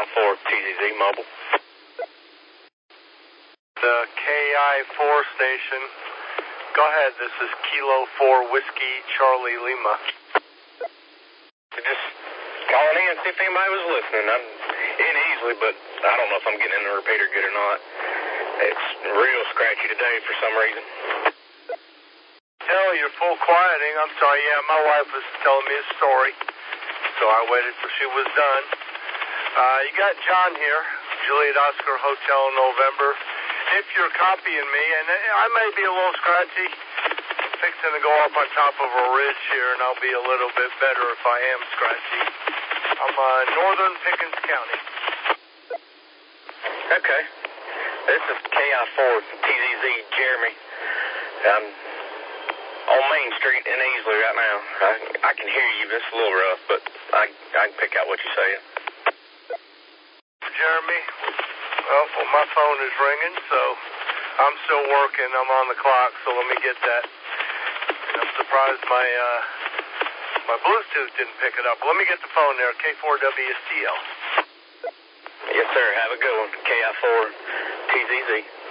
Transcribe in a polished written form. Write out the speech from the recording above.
KI4 TZZ mobile. The KI4 station. Go ahead, this is Kilo 4 Whiskey Charlie Lima. Just calling in and see if anybody was listening. I'm in easily, but I don't know if I'm getting in the repeater good or not. It's real scratchy today for some reason. Hell, you're full quieting. I'm sorry, yeah, my wife was telling me a story, so I waited till she was done. You got John here, Juliet Oscar Hotel November. If you're copying me, and I may be a little scratchy, fixing to go up on top of a ridge here, and I'll be a little bit better if I am scratchy. I'm northern Pickens County. Okay. This is KI4 TZZ Jeremy. I'm on Main Street in Easley right now. I can hear you. It's a little rough, but I can pick out what you're saying. Jeremy, well, my phone is ringing, so I'm still working. I'm on the clock, so let me get that. And I'm surprised my Bluetooth didn't pick it up. Let me get the phone there, K4WSTL. Yes, sir. Have a good one. KI4 TZZ.